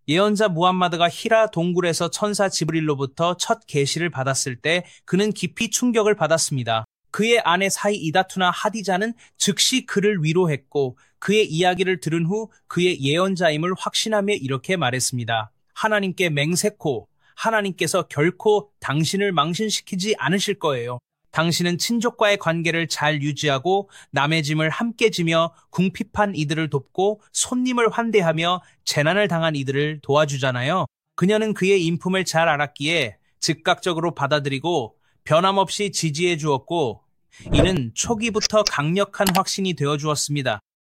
예언자 무함마드가 히라 동굴에서 천사 지브릴로부터 첫 계시를 받았을 때 그는 깊이 충격을 받았습니다. 그의 아내 사이 이다투나 하디자는 즉시 그를 위로했고 그의 이야기를 들은 후 그의 예언자임을 확신하며 이렇게 말했습니다. 하나님께 맹세코, 하나님께서 결코 당신을 망신시키지 않으실 거예요. 당신은 친족과의 관계를 잘 유지하고 남의 짐을 함께 지며 궁핍한 이들을 돕고 손님을 환대하며 재난을 당한 이들을 도와주잖아요. 그녀는 그의 인품을 잘 알았기에 즉각적으로 받아들이고 변함없이 지지해 주었고 이는 초기부터 강력한 확신이 되어 주었습니다.